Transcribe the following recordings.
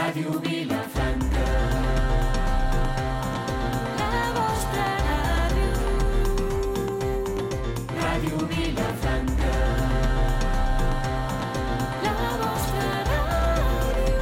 Ràdio Vilafranca. La vostra ràdio. Ràdio Vilafranca. La vostra ràdio.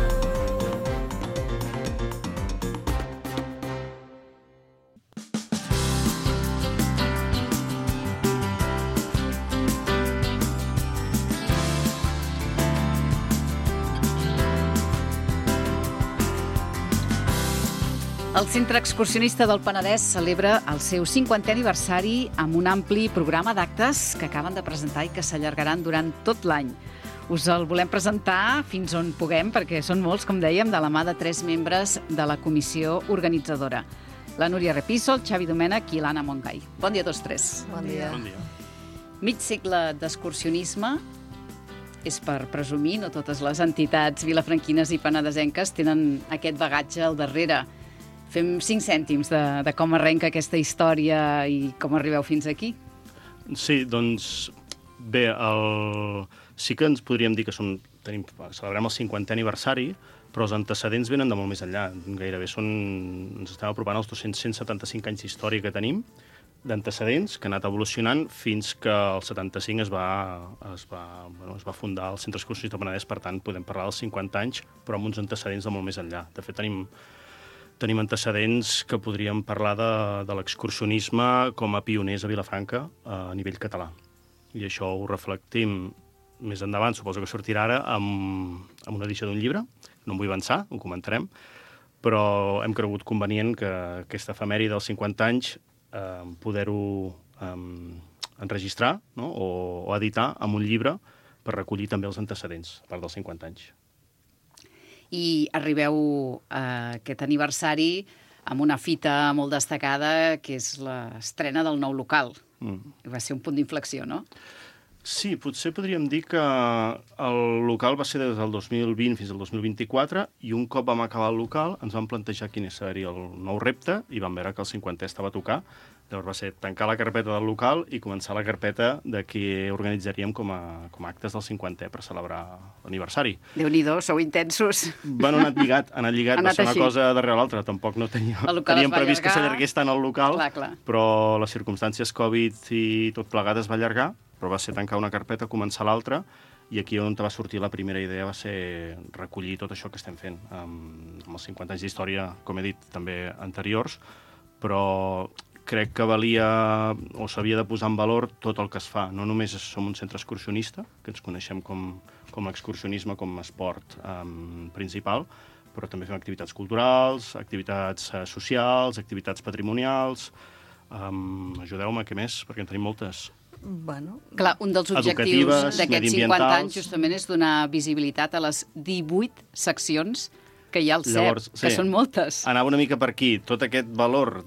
El Centre Excursionista del Penedès celebra el seu 50è aniversari amb un ampli programa d'actes que acaben de presentar i que s'allargaran durant tot l'any. Us el volem presentar fins on puguem, perquè són molts, com dèiem, de la mà de 3 membres de la comissió organitzadora. La Núria Repiso, el Xavi Domènech i l'Anna Montgai. Bon dia a tots 3. Bon dia. Bon dia. Mig segle d'excursionisme és per presumir, no totes les entitats vilafranquines i penedesenques tenen aquest bagatge al darrere. Fem 5 cèntims de com arrenca aquesta història i com arribeu fins aquí. Sí, doncs, bé, sí que ens podríem dir que celebrem el 50è aniversari, però els antecedents venen de molt més enllà. Gairebé ens estem apropant als 175 anys d'història que tenim, d'antecedents, que han anat evolucionant fins que el 75 es va fundar el Centre Excursionista del Penedès, per tant, podem parlar dels 50 anys, però amb uns antecedents de molt més enllà. De fet, tenim antecedents que podríem parlar de l'excursionisme com a pioners a Vilafranca a nivell català. I això ho reflectim més endavant, suposo que sortirà ara, amb una edició d'un llibre. No em vull avançar, ho comentarem, però hem cregut convenient que aquesta efemèride dels 50 anys poder-ho enregistrar, no? o editar amb un llibre per recollir també els antecedents, a part dels 50 anys. I arribeu a aquest aniversari amb una fita molt destacada, que és l'estrena del nou local. Va ser un punt d'inflexió, no? Sí, potser podríem dir que el local va ser des del 2020 fins al 2024 i un cop vam acabar el local ens vam plantejar quin seria el nou repte i vam veure que el 50è estava a tocar. Llavors va ser tancar la carpeta del local i començar la carpeta de què organitzaríem com a actes del 50è per celebrar l'aniversari. Déu-n'hi-do, sou intensos. Bueno, han anat lligat, va ser una cosa darrere l'altra. Tampoc no teníem previst que s'allargués tant el local, clar. Però les circumstàncies Covid i tot plegat es va allargar, però va ser tancar una carpeta, començar l'altra, i aquí on va sortir la primera idea va ser recollir tot això que estem fent, amb els 50 anys d'història, com he dit, també anteriors, però crec que valia o s'havia de posar en valor tot el que es fa. No només som un centre excursionista, que ens coneixem com l'excursionisme com a esport principal, però també fem activitats culturals, activitats socials, activitats patrimonials. Ajudeu-me, què més? Perquè en tenim moltes. Bueno, clar, un dels objectius d'aquests 50 anys justament és donar visibilitat a les 18 seccions que hi ha al CEP. Llavors, que són moltes. Anava una mica per aquí. Tot aquest valor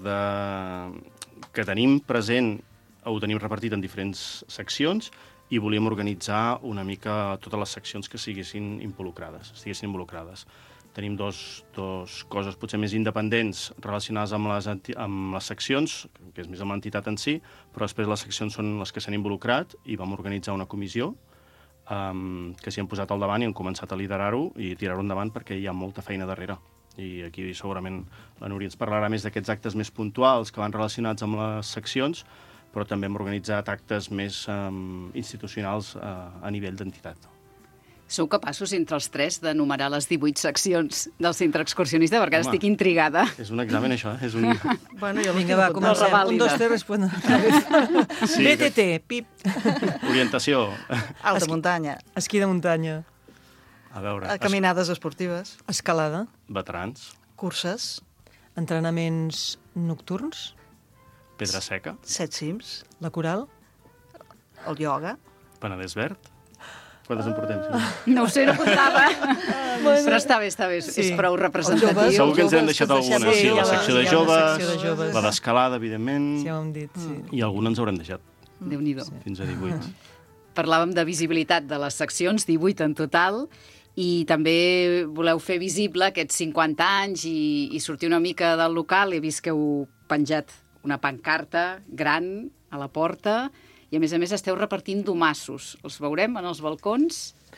que tenim present ho tenim repartit en diferents seccions i volíem organitzar una mica totes les seccions que estiguessin involucrades. Tenim dos coses potser més independents relacionades amb les seccions, que és més amb l'entitat en si, però després les seccions són les que s'han involucrat i vam organitzar una comissió que s'hi han posat al davant i han començat a liderar-ho i tirar-ho endavant perquè hi ha molta feina darrere. I aquí segurament la Núria ens parlarà més d'aquests actes més puntuals que van relacionats amb les seccions, però també hem organitzat actes més institucionals a nivell d'entitat. Sou capaços, entre els 3, d'enumerar les 18 seccions del centre excursionista? Perquè ara estic intrigada. És un examen, això. Bueno, jo vinga, va, comencem. 1, 2, 3, responde. Sí, BTT, pip. Orientació. Alta muntanya. Esquí de muntanya. A veure. Caminades esportives. Escalada. Veterans. Curses. Entrenaments nocturns. Pedra seca. 7 cims. La coral. El ioga. Penedès verd. Quantes en portem? No ho sé, no comptava. Però està bé. Sí. És prou representatiu. Segur que ens hem deixat alguna. Sí, la secció de joves, joves, la d'escalada, evidentment. Sí, ja ho hem dit, sí. I alguna ens haurem deixat. Déu-n'hi-do. Fins a 18. Parlàvem de visibilitat de les seccions, 18 en total, i també voleu fer visible aquests 50 anys i sortir una mica del local. He vist que heu penjat una pancarta gran a la porta i, a més esteu repartint domassos. Els veurem en els balcons?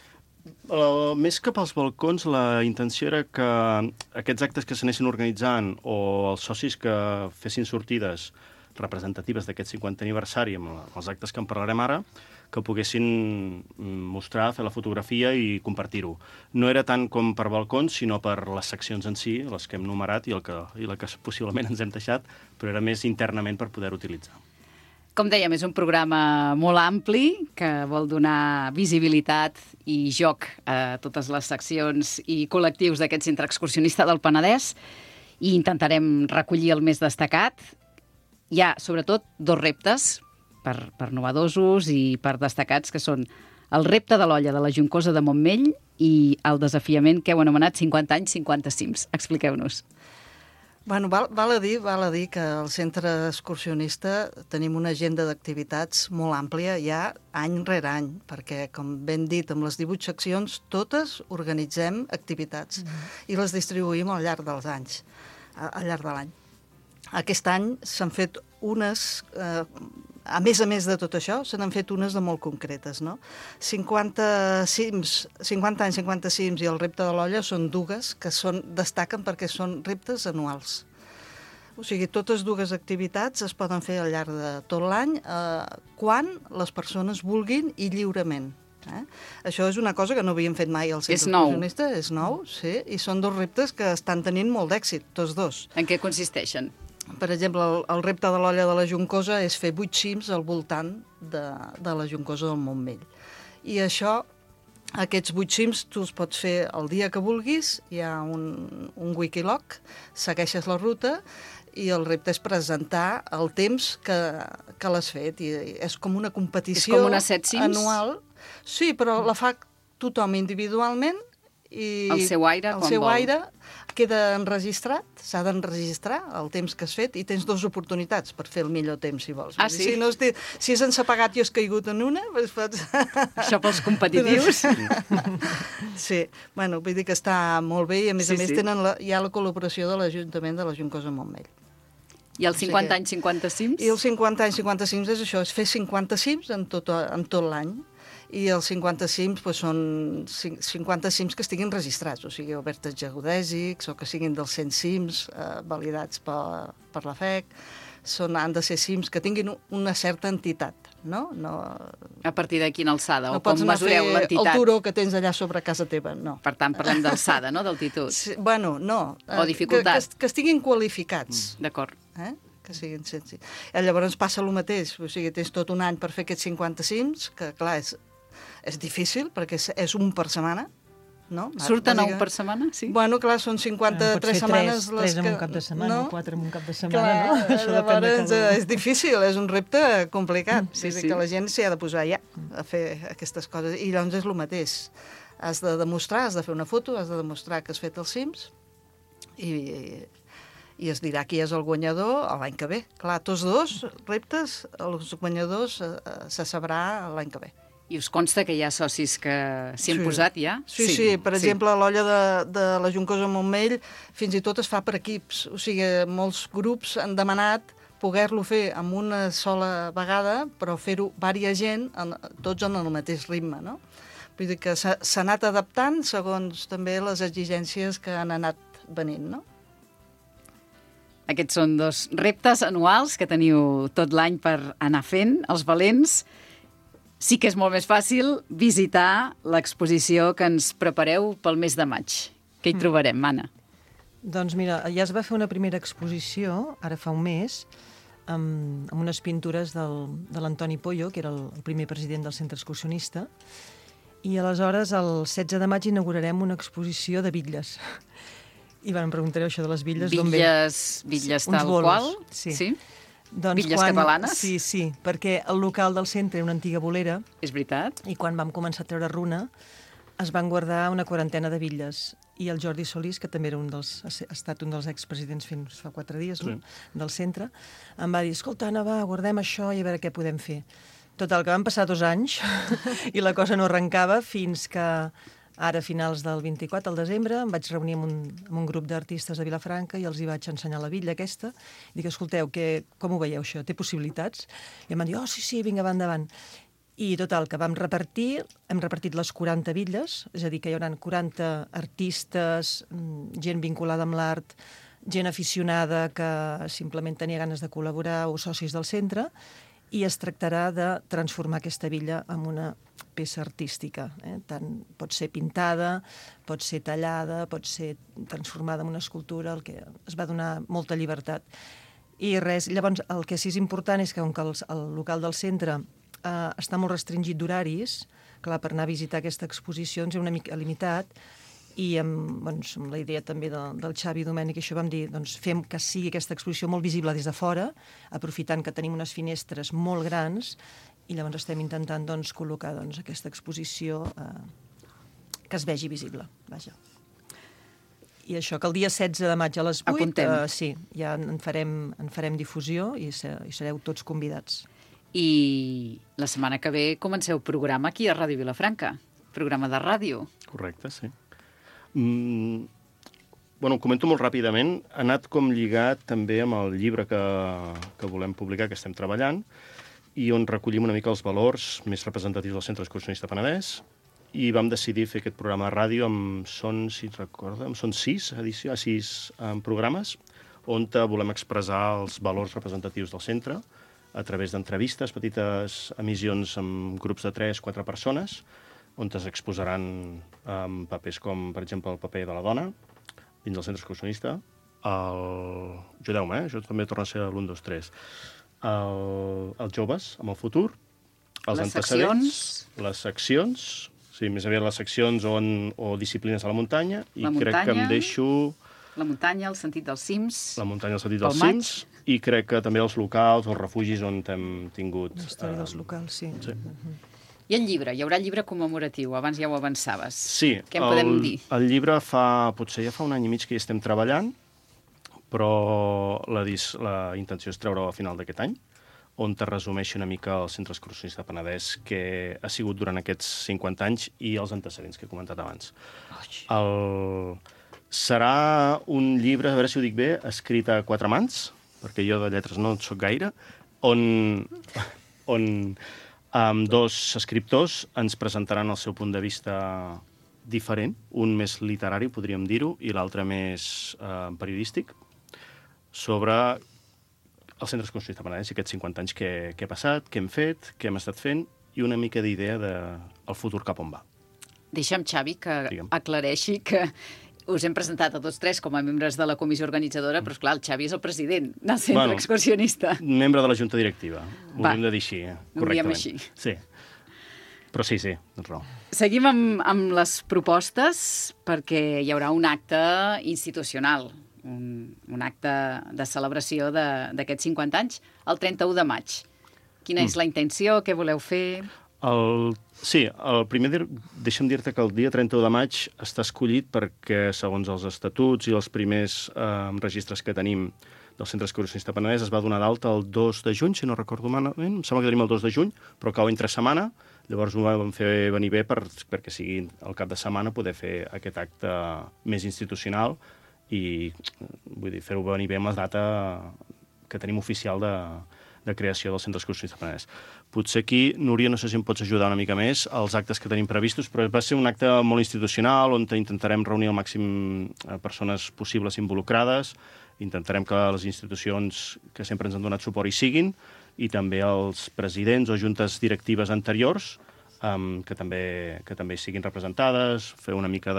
Més que pels balcons, la intenció era que aquests actes que s'anessin organitzant o els socis que fessin sortides representatives d'aquest 50è aniversari amb els actes que en parlarem ara, que poguessin mostrar, fer la fotografia i compartir-ho. No era tant com per balcons, sinó per les seccions en si, les que hem numerat i la que possiblement ens hem deixat, però era més internament per poder utilitzar. Com dèiem, és un programa molt ampli que vol donar visibilitat i joc a totes les seccions i col·lectius d'aquest centre excursionista del Penedès i intentarem recollir el més destacat. Hi ha, sobretot, dos reptes per novedosos i per destacats, que són el repte de l'olla de la Juncosa de Montmell i el desafiament que heu anomenat 50 anys, 50 cims. Expliqueu-nos. Bueno, val a dir que al centre excursionista tenim una agenda d'activitats molt àmplia ja any rere any, perquè, com ben dit, amb les 18 seccions, totes organitzem activitats i les distribuïm al llarg dels anys, al llarg de l'any. Aquest any s'han fet unes, a més de tot això, se n'han fet unes de molt concretes, no? 50 anys, 50 cims i el repte de l'olla són dues que destaquen perquè són reptes anuals. O sigui, totes dues activitats es poden fer al llarg de tot l'any quan les persones vulguin i lliurement. Això és una cosa que no havíem fet mai al centre excursionista. És nou, sí, i són dos reptes que estan tenint molt d'èxit, tots dos. En què consisteixen? Per exemple, el repte de l'olla de la Juncosa és fer 8 cims al voltant de la Juncosa del Montmell. I aquests 8 cims tu els pots fer el dia que vulguis, hi ha un wikilog, segueixes la ruta i el repte és presentar el temps que l'has fet. I és com una competició és com una 7 cims? Anual. Sí, però la fa tothom individualment i el seu aire, el seu aire queda enregistrat, s'ha d'enregistrar el temps que has fet i tens 2 oportunitats per fer el millor temps, si vols. Ah, sí? Si és ensapagat i has caigut en una, doncs pots... Això pels competitius? Sí, bueno, vull dir que està molt bé i a més hi ha la col·laboració de l'Ajuntament de la Juncosa Montmell. I els 50 anys, 50 cims? I els 50 anys, 50 cims és això, és fer 50 cims en tot l'any. I els 50 cims són 50 cims que estiguin registrats, o sigui, obertes geodèsics, o que siguin dels 100 cims validats per la FEC. Han de ser cims que tinguin una certa entitat, no? A partir de quina alçada? No o com pots anar a fer mesureu l'entitat? el turó que tens allà sobre casa teva, no. Per tant, parlem d'alçada, no? D'altitud. Sí, bueno, no. O dificultat. Que estiguin qualificats. D'acord. Que siguin senzills. Llavors passa el mateix, o sigui, tens tot un any per fer aquests 50 cims, que clar, és difícil, perquè és un per setmana, no? Surten un per setmana, sí? Bueno, clar, són 53 setmanes... Tres en un cap de setmana, 4 en un cap de setmana, clar, no? Això depèn de cada... És difícil, és un repte complicat. Sí. Que la gent s'hi ha de posar ja a fer aquestes coses. I llavors és el mateix. Has de demostrar, has de fer una foto, has de demostrar que has fet els cims i es dirà qui és el guanyador l'any que ve. Clar, tots dos reptes, els guanyadors se sabrà l'any que ve. I us consta que hi ha socis que s'hi han posat ja? Sí. Per exemple, l'olla de la Juncosa Montmell fins i tot es fa per equips. O sigui, molts grups han demanat poder-lo fer amb una sola vegada, però fer-ho vària gent, tots en el mateix ritme, no? Vull dir que s'ha anat adaptant segons també les exigències que han anat venint, no? Aquests són 2 reptes anuals que teniu tot l'any per anar fent, els valents. Sí que és molt més fàcil visitar l'exposició que ens prepareu pel mes de maig. Què hi trobarem, Anna? Doncs mira, ja es va fer una primera exposició, ara fa un mes, amb unes pintures de l'Antoni Pollo, que era el primer president del centre excursionista, i aleshores el 16 de maig inaugurarem una exposició de bitlles. I em preguntareu això de les bitlles, d'on ve? Bitlles tal qual? Sí. Doncs bitlles catalanes? Sí, perquè el local del centre era una antiga bolera. És veritat. I quan vam començar a treure runa, es van guardar una 40 de bitlles. I el Jordi Solís, que també ha estat un dels expresidents fins fa 4 dies, no? Del centre, em va dir, escolta, Anna, va, guardem això i a veure què podem fer. Total, que van passar 2 anys i la cosa no arrencava fins que ara, a finals del 24, al desembre, em vaig reunir amb un grup d'artistes de Vilafranca i els hi vaig ensenyar la bitlla aquesta. I dic, escolteu, com ho veieu, això? Té possibilitats? I em van dir, sí, vinga, va endavant. I total, que hem repartit les 40 bitlles, és a dir, que hi haurà 40 artistes, gent vinculada amb l'art, gent aficionada que simplement tenia ganes de col·laborar o socis del centre, i es tractarà de transformar aquesta villa en una peça artística. Tant pot ser pintada, pot ser tallada, pot ser transformada en una escultura, el que es va donar molta llibertat. I res, llavors el que sí és important és que com que el local del centre està molt restringit d'horaris, clar, per anar a visitar aquesta exposició ens és una mica limitat, i amb la idea també del Xavi Domènech, això vam dir, doncs fem que sigui aquesta exposició molt visible des de fora, aprofitant que tenim unes finestres molt grans, i llavors estem intentant col·locar aquesta exposició que es vegi visible. Vaja. I això, que el dia 16 de maig a les 8, sí, ja en farem difusió i sereu tots convidats. I la setmana que ve comenceu programa aquí a Ràdio Vilafranca, programa de ràdio. Correcte, sí. Ho comento molt ràpidament. Ha anat com lligat també amb el llibre que volem publicar, que estem treballant, i on recollim una mica els valors més representatius del Centre Excursionista Penedès, i vam decidir fer aquest programa de ràdio són 6 programes, on volem expressar els valors representatius del centre a través d'entrevistes, petites emissions amb grups de 3-4 persones, on es exposaran papers com, per exemple, el paper de la dona dins del centre excursionista, ajudeu-me, això també torna a ser l'1, 2, 3, els joves amb el futur, els antecedents, les seccions, sí, més aviat les seccions o disciplines a la muntanya, i crec que em deixo... La muntanya, el sentit dels cims. La muntanya, el sentit dels cims, i crec que també els locals, els refugis on hem tingut... La història dels locals, sí. I el llibre? Hi haurà el llibre commemoratiu, abans ja ho avançaves. Sí. Què en podem dir? El llibre potser ja fa 1 any i mig que hi estem treballant, però la intenció és treure-ho a final d'aquest any, on te resumeixi una mica el Centre Excursionista Penedès, que ha sigut durant aquests 50 anys i els antecedents que he comentat abans. Serà un llibre, a veure si ho dic bé, escrit a 4 mans, perquè jo de lletres no en soc gaire, on 2 escriptors ens presentaran el seu punt de vista diferent, un més literari, podríem dir-ho, i l'altre més periodístic, sobre el Centre Excursionista Penedès i aquests 50 anys que ha passat, què hem fet, què hem estat fent, i una mica d'idea del futur cap on va. Deixa'm, Xavi, que aclareixi que us hem presentat a tots 3 com a membres de la comissió organitzadora, però, esclar, el Xavi és el president del centre excursionista. Membre de la junta directiva. Ho hauríem de dir així, correctament. Ho diem així. Sí. Però sí, tens raó. Seguim amb les propostes, perquè hi haurà un acte institucional, un acte de celebració d'aquests 50 anys, el 31 de maig. Quina és la intenció? Què voleu fer? Sí, el primer, deixa'm dir-te que el dia 31 de maig està escollit perquè, segons els estatuts i els primers registres que tenim del Centre Excursionista Penedès, es va donar d'alta el 2 de juny, si no recordo malament, em sembla que tenim el 2 de juny, però cau entre setmana, llavors ho vam fer venir bé perquè sigui el cap de setmana poder fer aquest acte més institucional i, vull dir, fer-ho venir bé amb la data que tenim oficial de creació del Centre Excursionista Penedès. Potser aquí, Núria, no sé si em pots ajudar una mica més als actes que tenim previstos, però va ser un acte molt institucional on intentarem reunir el màxim persones possibles involucrades, intentarem que les institucions que sempre ens han donat suport hi siguin, i també els presidents o juntes directives anteriors que també siguin representades, fer una mica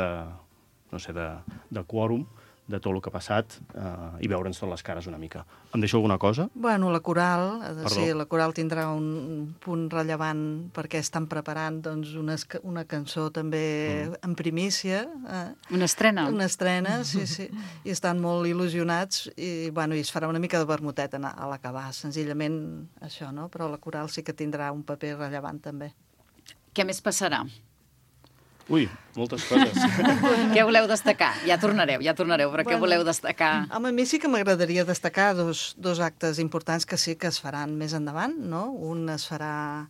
de quòrum de tot el que ha passat i veure'ns totes les cares una mica. Em deixo alguna cosa? Bueno, la coral, la coral tindrà un punt rellevant perquè estan preparant una cançó també en primícia. Una estrena? Una estrena, sí. I estan molt il·lusionats i es farà una mica de vermutet a l'acabar, senzillament això, no? Però la coral sí que tindrà un paper rellevant també. Què més passarà? Ui, moltes coses. Què voleu destacar? Ja tornareu, però què voleu destacar? A mi sí que m'agradaria destacar dos actes importants que sí que es faran més endavant, no? Un es farà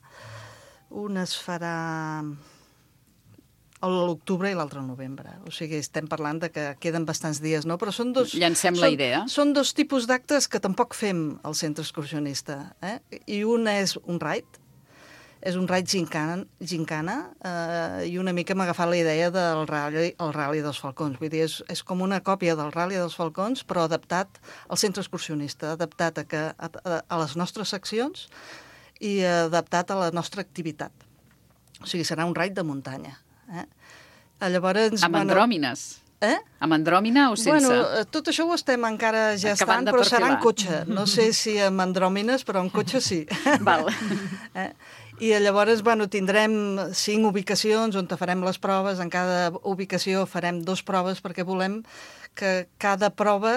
a l'octubre i l'altre al novembre. O sigui, estem parlant de que queden bastants dies, no? Però són Llancem la idea. Són 2 tipus d'actes que tampoc fem al centre excursionista. I un és un raid, És un raid gincana i una mica m'ha agafat la idea del rally dels Falcons. Vull dir, és com una còpia del rally dels Falcons, però adaptat al centre excursionista, adaptat a les nostres seccions i adaptat a la nostra activitat. O sigui, serà un raid de muntanya. Llavors, Amb andròmines. Amb andròmina o sense? Bueno, tot això ho estem encara gestant, de però serà en perfilar. cotxe. No sé si amb andròmines, però en cotxe sí. Val. I llavors, bueno, tindrem 5 ubicacions on farem les proves. En cada ubicació farem 2 proves perquè volem que cada prova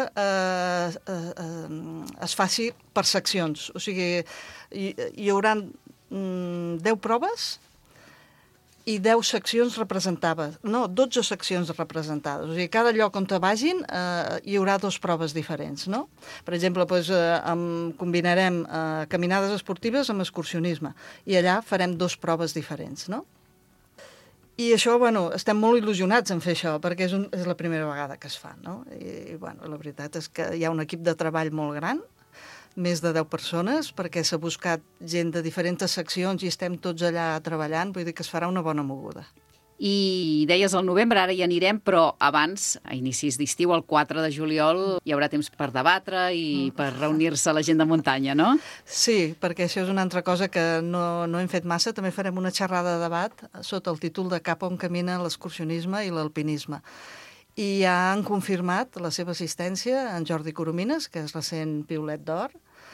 es faci per seccions. O sigui, hi haurà 10 proves i 10 seccions representades. No, 12 seccions representades. O sigui, cada lloc on te vagin hi haurà 2 proves diferents, no? Per exemple, doncs, combinarem caminades esportives amb excursionisme i allà farem 2 proves diferents, no? I això, bueno, estem molt il·lusionats en fer això, perquè és la primera vegada que es fa, no? I bueno, la veritat és que hi ha un equip de treball molt gran, més de 10 persones, perquè s'ha buscat gent de diferents seccions i estem tots allà treballant, vull dir que es farà una bona moguda. I deies al novembre, ara hi anirem, però abans, a inicis d'estiu, el 4 de juliol, hi haurà temps per debatre i per reunir-se la gent de muntanya, no? Sí, perquè això és una altra cosa que no hem fet massa. També farem una xerrada de debat sota el títol de Cap on camina l'excursionisme i l'alpinisme. I ja han confirmat la seva assistència en Jordi Coromines, que és recent Piolet d'Or,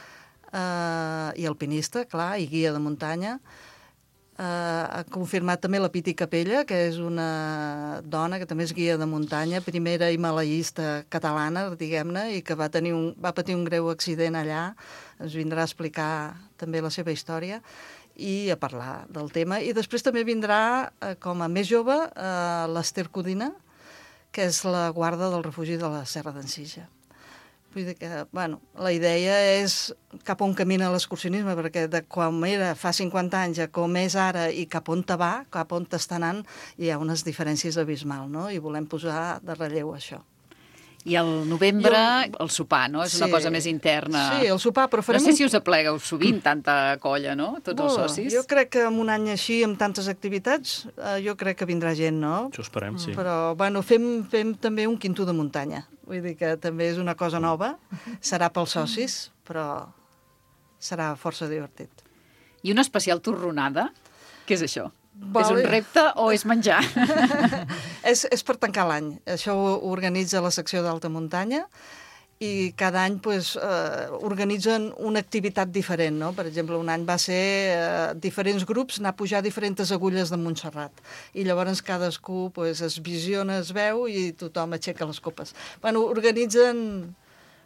i alpinista, clar, i guia de muntanya. Ha confirmat també la Piti Capella, que és una dona que també és guia de muntanya, primera himalaiista catalana, diguem-ne, i que va patir un greu accident allà. Ens vindrà a explicar també la seva història i a parlar del tema. I després també vindrà, com a més jove, l'Ester Codina, que és la guarda del refugi de la Serra d'en Sitja. Vull dir que, bueno, la idea és cap on camina l'excursionisme, perquè de com era fa 50 anys a com és ara i cap on te va, cap on t'està anant, hi ha unes diferències abismals, no? I volem posar de relleu això. I al novembre, el sopar, no? És una cosa més interna. Sí, el sopar, però farem... No sé si us aplegueu sovint tanta colla, no? Tots els socis. Jo crec que en un any així, amb tantes activitats, jo crec que vindrà gent, no? Això esperem, sí. Però, bueno, fem també un quinto de muntanya. Vull dir que també és una cosa nova. Serà pels socis, però serà força divertit. I una especial torronada? Què és això? Vale. És un repte o és menjar? És per tancar l'any. Això ho organitza la secció d'alta muntanya i cada any organitzen una activitat diferent, no? Per exemple, un any va ser diferents grups anar a pujar diferents agulles de Montserrat i llavors cadascú es visiona, es veu i tothom aixeca les copes. Bueno, organitzen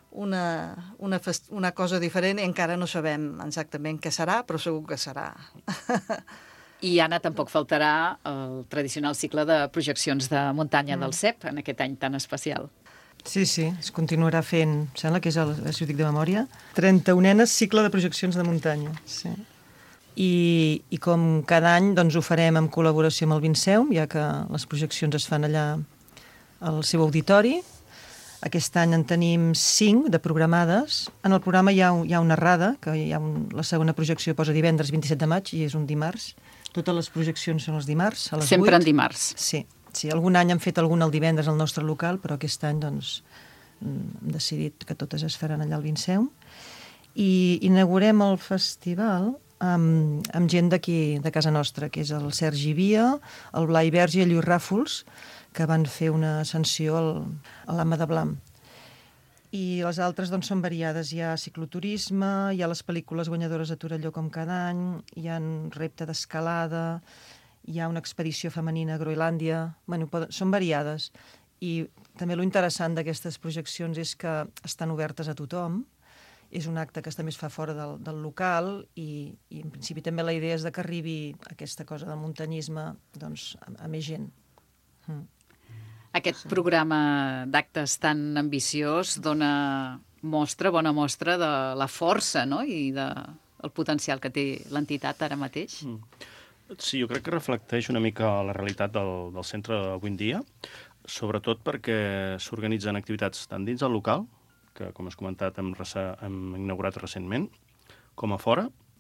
una cosa diferent i encara no sabem exactament què serà, però segur que serà. I, Anna, tampoc faltarà el tradicional cicle de projeccions de muntanya del CEP en aquest any tan especial. Sí, es continuarà fent, sembla que és, si ho dic de memòria, 31è cicle de projeccions de muntanya. Sí. I com cada any doncs, ho farem en col·laboració amb el Vinceum, ja que les projeccions es fan allà al seu auditori. Aquest any en tenim 5 de programades. En el programa hi ha una errada, que la segona projecció posa divendres 27 de maig i és un dimarts. Totes les projeccions són els dimarts, a les 8. Sempre en dimarts. Sí. Algun any hem fet algun el divendres al nostre local, però aquest any doncs, hem decidit que totes es faran allà al Vinceum. I inaugurem el festival amb gent d'aquí, de casa nostra, que és el Sergi Via, el Blai Verge i el Lluís Ràfols, que van fer una ascensió a l'Ama de Blam. I les altres doncs, són variades. Hi ha cicloturisme, hi ha les pel·lícules guanyadores de Torelló com cada any, hi ha un repte d'escalada, hi ha una expedició femenina a Groenlàndia. Bueno, són variades. I també lo interessant d'aquestes projeccions és que estan obertes a tothom. És un acte que també es fa fora del local i en principi també la idea és que arribi aquesta cosa del muntanyisme doncs, a més gent. Aquest programa d'actes tan ambiciós dona bona mostra de la força, no? I del potencial que té l'entitat ara mateix. Sí, jo crec que reflecteix una mica la realitat del centre avui en dia, sobretot perquè s'organitzen activitats tant dins del local, que com has comentat hem inaugurat recentment, com a fora,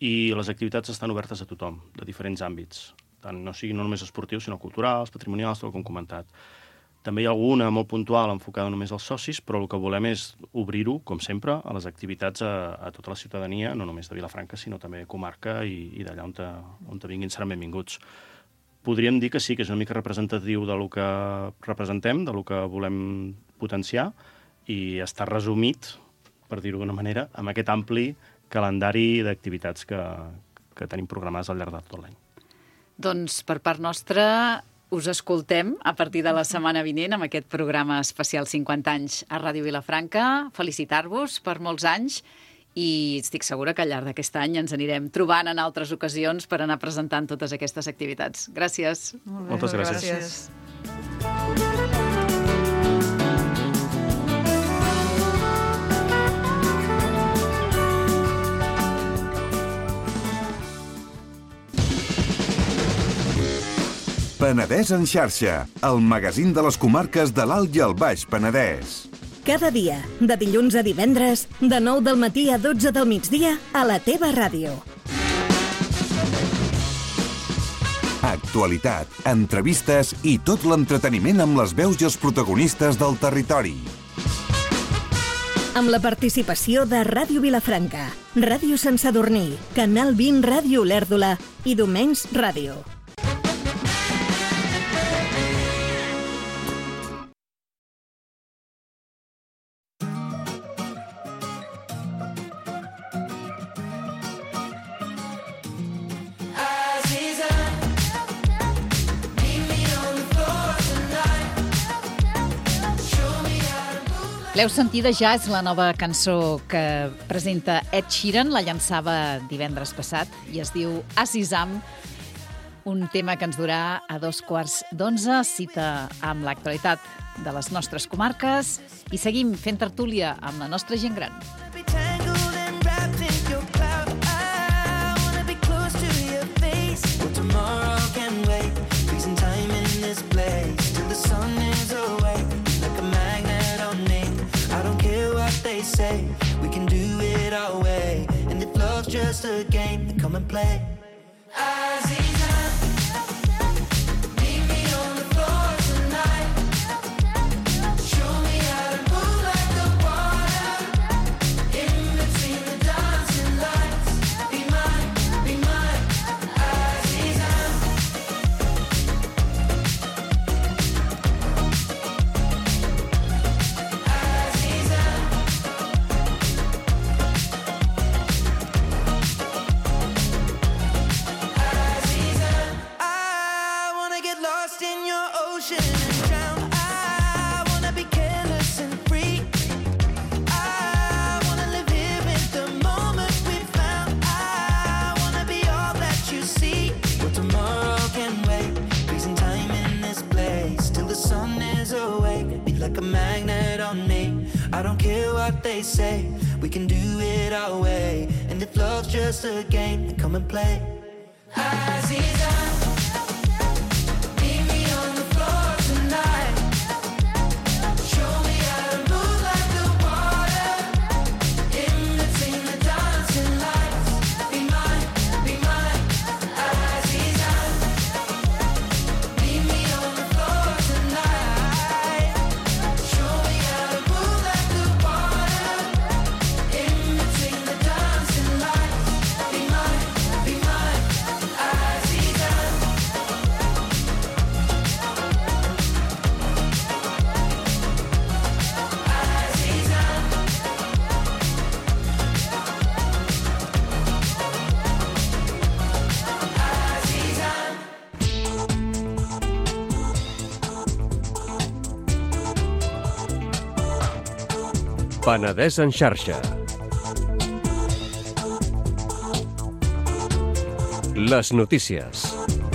i les activitats estan obertes a tothom, de diferents àmbits, tant no només esportius, sinó culturals, patrimonials, tot el que hem comentat. També hi ha alguna molt puntual enfocada només als socis, però el que volem és obrir-ho, com sempre, a les activitats a tota la ciutadania, no només de Vilafranca, sinó també comarca i d'allà on vinguin seran benvinguts. Podríem dir que sí, que és una mica representatiu del que representem, del que volem potenciar, i està resumit, per dir-ho d'una manera, amb aquest ampli calendari d'activitats que tenim programades al llarg de tot l'any. Doncs per part nostra us escoltem a partir de la setmana vinent amb aquest programa especial 50 anys a Ràdio Vilafranca. Felicitar-vos per molts anys i estic segura que al llarg d'aquest any ens anirem trobant en altres ocasions per anar presentant totes aquestes activitats. Gràcies. Moltes gràcies. Penedès en xarxa, el magazín de les comarques de l'Alt i el Baix Penedès. Cada dia, de dilluns a divendres, de 9 del matí a 12 del migdia, a la teva ràdio. Actualitat, entrevistes i tot l'entreteniment amb les veus i els protagonistes del territori. Amb la participació de Ràdio Vilafranca, Ràdio Sant Sadurní, Canal 20 Ràdio Olèrdola i Domenys Ràdio. L'heu sentida ja, és la nova cançó que presenta Ed Sheeran, la llançava divendres passat i es diu Azizam, un tema que ens durà a 11:15, cita amb l'actualitat de les nostres comarques i seguim fent tertúlia amb la nostra gent gran. Say we can do it our way, and if love's just a game, then come and play. Aziza, meet me on the floor tonight. Show me how to move like the water in between the dancing lights. Be mine, Aziza. I don't care what they say, we can do it our way, and if love's just a game, then come and play. Aziza, meet me on the floor tonight. Show me how to move like the water in between the dancing lights. Be mine, Aziza. Meet me on the floor tonight. Show me how to move like the water in between the dancing lights. Be mine, Aziza. Penedès en xarxa. Les notícies.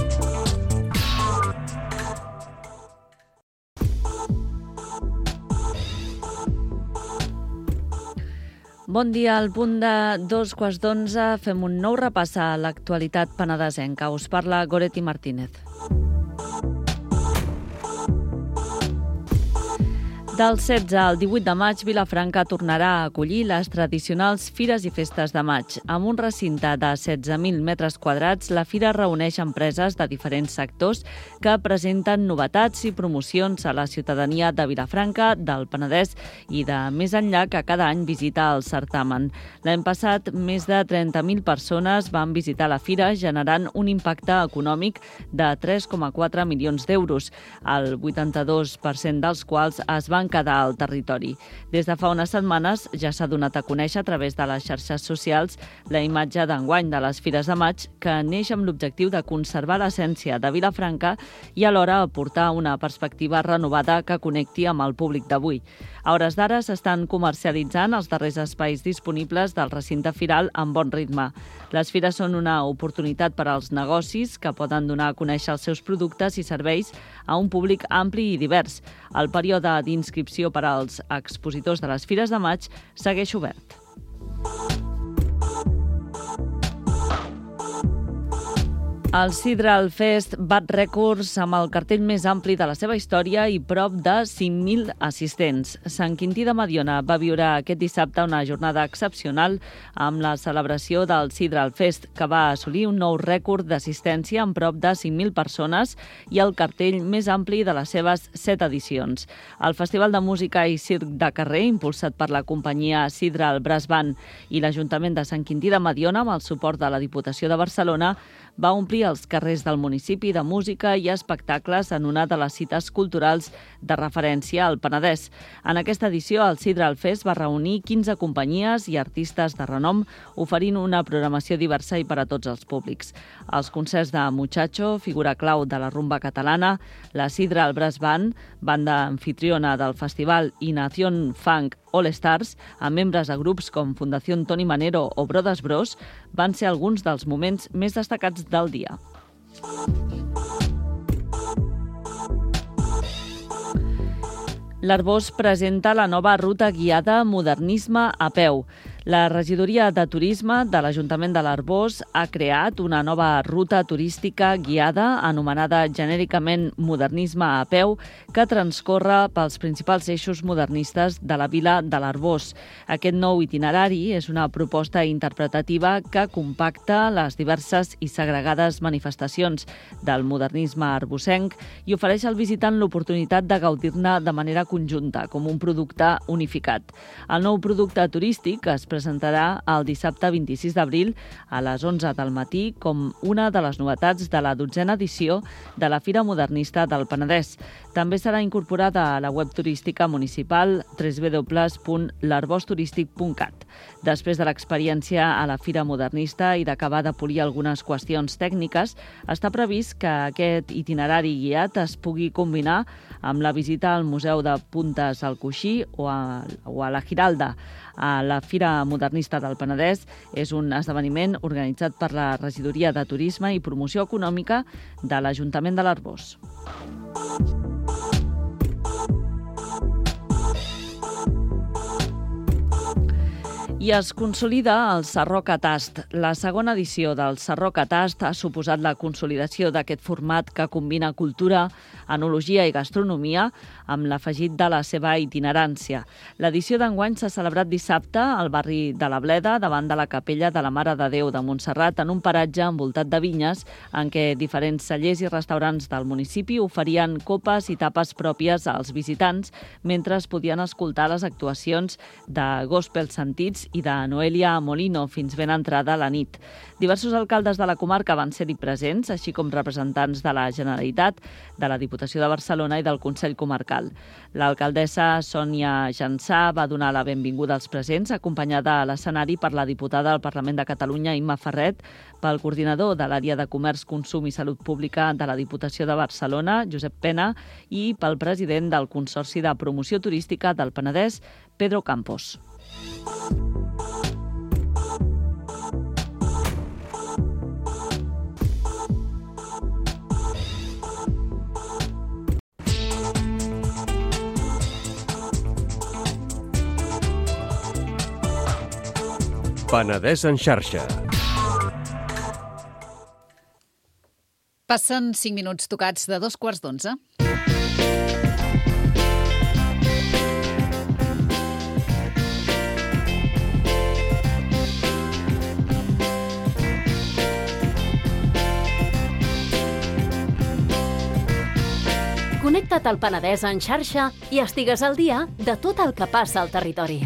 Bon dia, al punt de 11:15 fem un nou repàs a l'actualitat penedesenca. Us parla Goretti Martínez. Del 16 al 18 de maig, Vilafranca tornarà a acollir les tradicionals Fires i Festes de Maig. Amb un recinte de 16.000 metres quadrats, la fira reuneix empreses de diferents sectors que presenten novetats i promocions a la ciutadania de Vilafranca, del Penedès i de més enllà, que cada any visita el certamen. L'any passat, més de 30.000 persones van visitar la fira, generant un impacte econòmic de 3,4 milions d'euros, el 82% dels quals es van quedar al territori. Des de fa unes setmanes ja s'ha donat a conèixer a través de les xarxes socials la imatge d'enguany de les Fires de Maig, que neix amb l'objectiu de conservar l'essència de Vilafranca i alhora aportar una perspectiva renovada que connecti amb el públic d'avui. A hores d'ara s'estan comercialitzant els darrers espais disponibles del recinte firal amb bon ritme. Les fires són una oportunitat per als negocis que poden donar a conèixer els seus productes i serveis a un públic ampli i divers. El període d'inscripció per als expositors de les Fires de Maig segueix obert. El Sidral Fest bat rècords amb el cartell més ampli de la seva història i prop de 5.000 assistents. Sant Quintí de Mediona va viure aquest dissabte una jornada excepcional amb la celebració del Sidral Fest, que va assolir un nou rècord d'assistència amb prop de 5.000 persones i el cartell més ampli de les seves 7 edicions. El Festival de Música i Circ de Carrer, impulsat per la companyia Sidral Brass Band i l'Ajuntament de Sant Quintí de Mediona, amb el suport de la Diputació de Barcelona, va omplir els carrers del municipi de música i espectacles en una de les cites culturals de referència al Penedès. En aquesta edició, el Sidral Fest va reunir 15 companyies i artistes de renom, oferint una programació diversa i per a tots els públics. Els concerts de Muchacho, figura clau de la rumba catalana, la Sidral Brass Band, banda anfitriona del festival, i Nación Funk All Stars, amb membres de grups com Fundación Tony Manero o Brothers Bros, van ser alguns dels moments més destacats del dia. L'Arboç presenta la nova ruta guiada Modernisme a peu. La regidoria de turisme de l'Ajuntament de l'Arboç ha creat una nova ruta turística guiada anomenada genèricament Modernisme a peu, que transcorre pels principals eixos modernistes de la vila de l'Arboç. Aquest nou itinerari és una proposta interpretativa que compacta les diverses i segregades manifestacions del modernisme arbocenc i ofereix al visitant l'oportunitat de gaudir-ne de manera conjunta, com un producte unificat. El nou producte turístic es presentarà el dissabte 26 d'abril a les 11 del matí com una de les novetats de la 12a edició de la Fira Modernista del Penedès. També serà incorporada a la web turística municipal www.larbosturístic.cat. Després de l'experiència a la Fira Modernista i d'acabar de polir algunes qüestions tècniques, està previst que aquest itinerari guiat es pugui combinar amb la visita al Museu de Puntes al Coixí o a la Giralda. La Fira Modernista del Penedès és un esdeveniment organitzat per la Regidoria de Turisme i Promoció Econòmica de l'Ajuntament de l'Arboç. I es consolida el Sarroca Tast. La segona edició del Sarroca Tast ha suposat la consolidació d'aquest format que combina cultura, enologia i gastronomia amb l'afegit de la seva itinerància. L'edició d'enguany s'ha celebrat dissabte al barri de la Bleda, davant de la capella de la Mare de Déu de Montserrat, en un paratge envoltat de vinyes, en què diferents cellers i restaurants del municipi oferien copes i tapes pròpies als visitants, mentre es podien escoltar les actuacions de Gospel Sentits i de Noelia Molino fins ben entrada la nit. Diversos alcaldes de la comarca van ser-hi presents, així com representants de la Generalitat, de la Diputació de Barcelona i del Consell Comarcal. L'alcaldessa Sònia Jansà va donar la benvinguda als presents, acompanyada a l'escenari per la diputada al Parlament de Catalunya, Imma Ferret, pel coordinador de l'àrea de Comerç, Consum i Salut Pública de la Diputació de Barcelona, Josep Pena, i pel president del Consorci de Promoció Turística del Penedès, Pedro Campos. Penedès en xarxa. Passen 5 minuts tocats de 2 quarts d'11. Connecta't al Penedès en xarxa i estigues al dia de tot el que passa al territori.